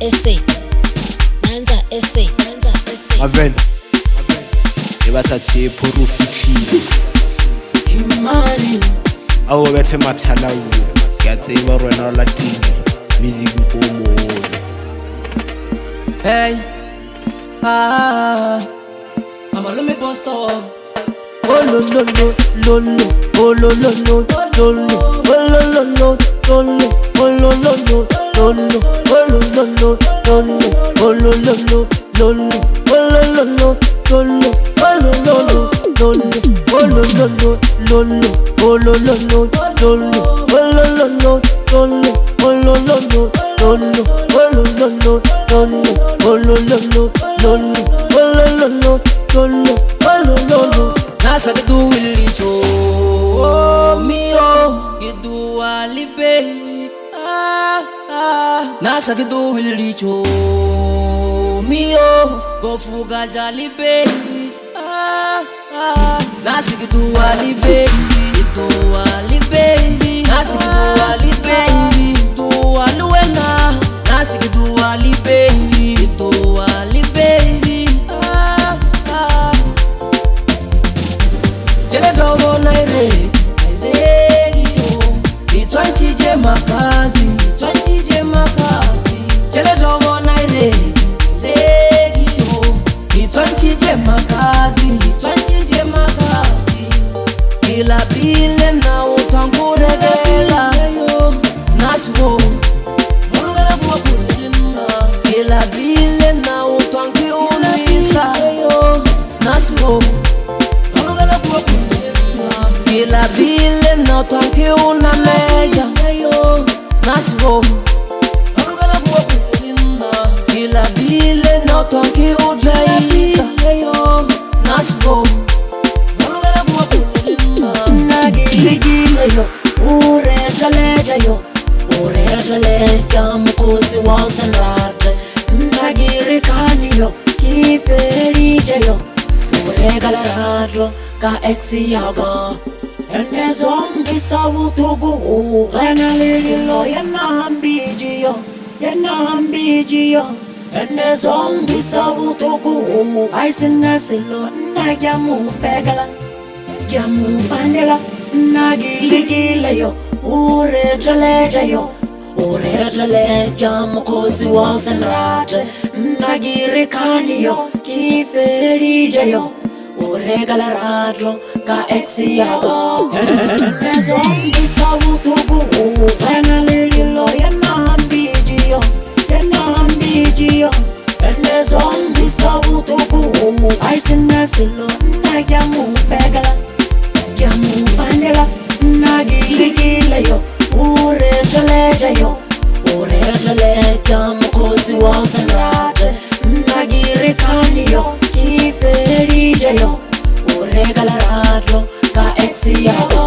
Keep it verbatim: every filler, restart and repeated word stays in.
essay. Nanza essay. Nanza essay. Aven. E ba sa tshepo ro fihlile. Imani. Awo bethe mathalau. Ke tseba rona la tini. Music ko mo. Hey. Ah. Mama lo me posto. Oh lo lo lo lo lo. Oh lo lo lo lo lo. Oh lo lo lo lo lo. Oh lo lo lo lo lo. Oh lo lo lo lo lo. Oh lo lo lo lo lo. Oh lo lo lo lo lo. Oh lo lo lo lo lo. Oh lo lo lo lo lo. Oh lo lo lo lo lo. Oh lo lo lo lo lo. Oh lo lo lo lo lo. Oh lo lo lo lo lo. Oh lo lo lo lo lo. Oh lo lo lo lo lo. Oh lo lo lo. Nasa ke do wilicho mio ke do alibe ah ah nasa ke do wilicho mio go fuga jalibe ah ah nasa ke do alibe do alibe nasa ke do alibe do aluena nasa ke do alibe do alibe ah ah Jele drogo naire, naire yo. Itwanchi je makazi, itwanchi je makazi. Jele drogo naire, naire yo. Itwanchi je makazi, itwanchi je makazi. Bila bile na utangure gela yo. Naswo, murugala buwa kulina. Bila bile na utangi ulisa yo. Naswo. Bila bile na tanki una meja yo naswo arugala buwa kulina bila bile na tanki udraisa yo naswo arugala buwa kulina Nagiri gile yo, ure jaleja yo, ure jaleja mkuzi wansanrate. Nagiri kani yo, kiferije yo, ure galaradro ka exi yaga. Ene zombi sabutugu, ene lililo yena ambijio, yena ambijio. Ene zombi sabutugu, aisina silo na jamu pegala, jamu pandela. Nagiri gile yo, ure jaleja yo, ure jaleja mkuzi wansanrate. Nagiri kani yo, kiferije yo, ure galaradro ka exi yago. Ene zombi sabutugu, ene lililo yena ambijio, yena ambijio. Ene zombi sabutugu, aisina silo na jamu pegala, jamu pandela. Nagiri gile yo, ure jaleja yo, ure jaleja mkuzi wansanrate. Nagiri kani yo, kiferije yo, ure galaradro ka exi yago.